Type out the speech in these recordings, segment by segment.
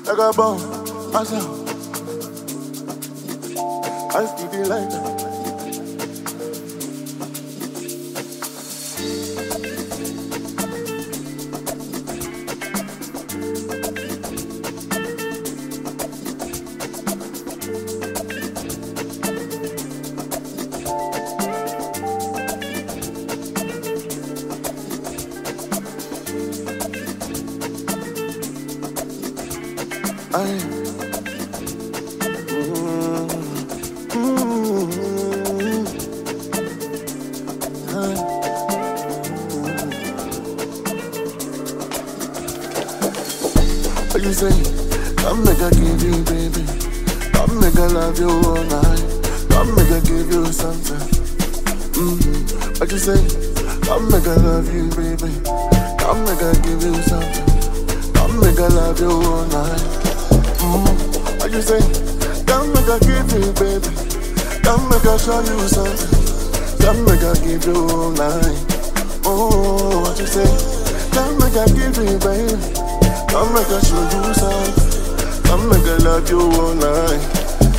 like a bomb, myself. I still be like that. What you say? Come make I give you, baby. Come make I love you all night. Come make I give you something. What you say? Come make I love you, baby. Come make I give you something. Come make I love you all night. What you say? Come make I give you, baby. Come make I show you something. Come make I give you all night. Oh, what you say? Come make I give you, baby. Come make I show you something. Come make I love you all night.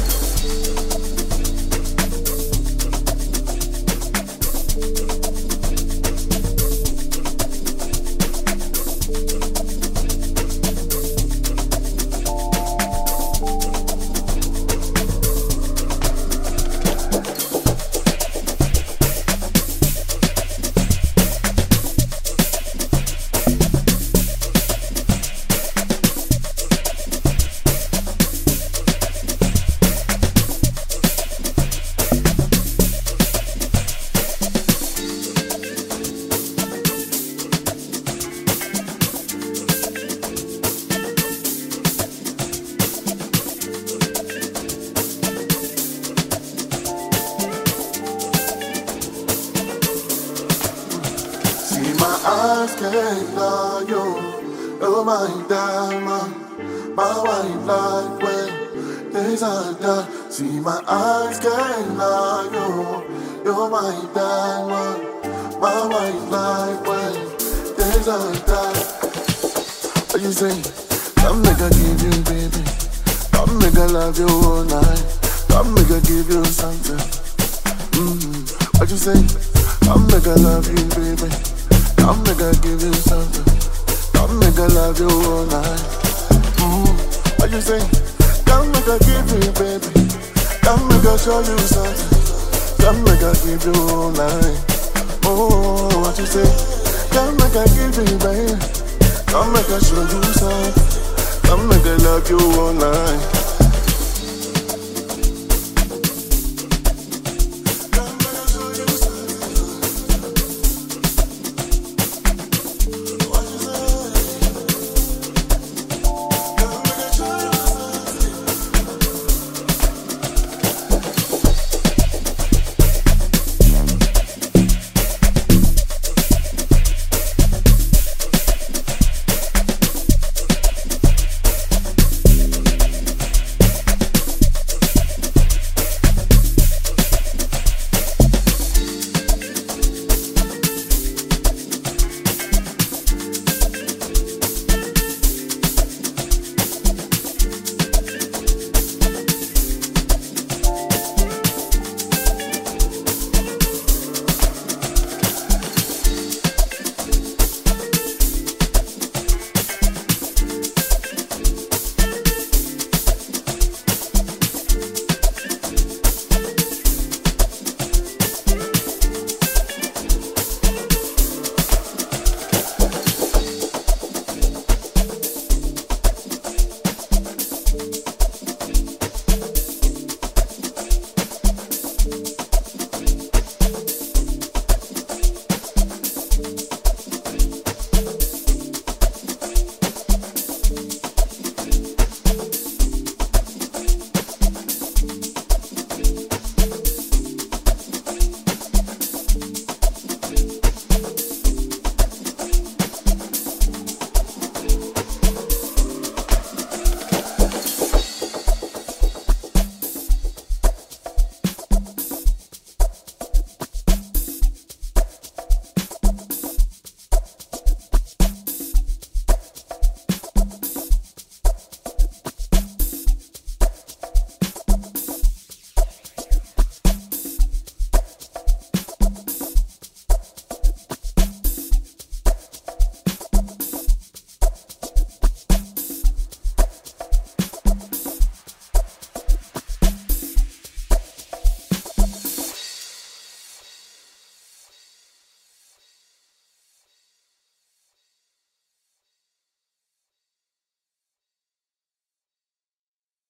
Eyes can't lie, you're my diamond, my white light when days are done. See my eyes can't lie, you're my diamond, my white light when days are done. What you say? Come make I give you, baby. Come make I love you all night. Come make I give you something. What you say? Come make I love you, baby. Come make I give you something. Come make I love you all night. What you say? Come make I give you, baby. Come make I show you something. Come make I give you all night. Oh, what you say? Come make I give you, baby. Come make I show you something. Come make I love you all night.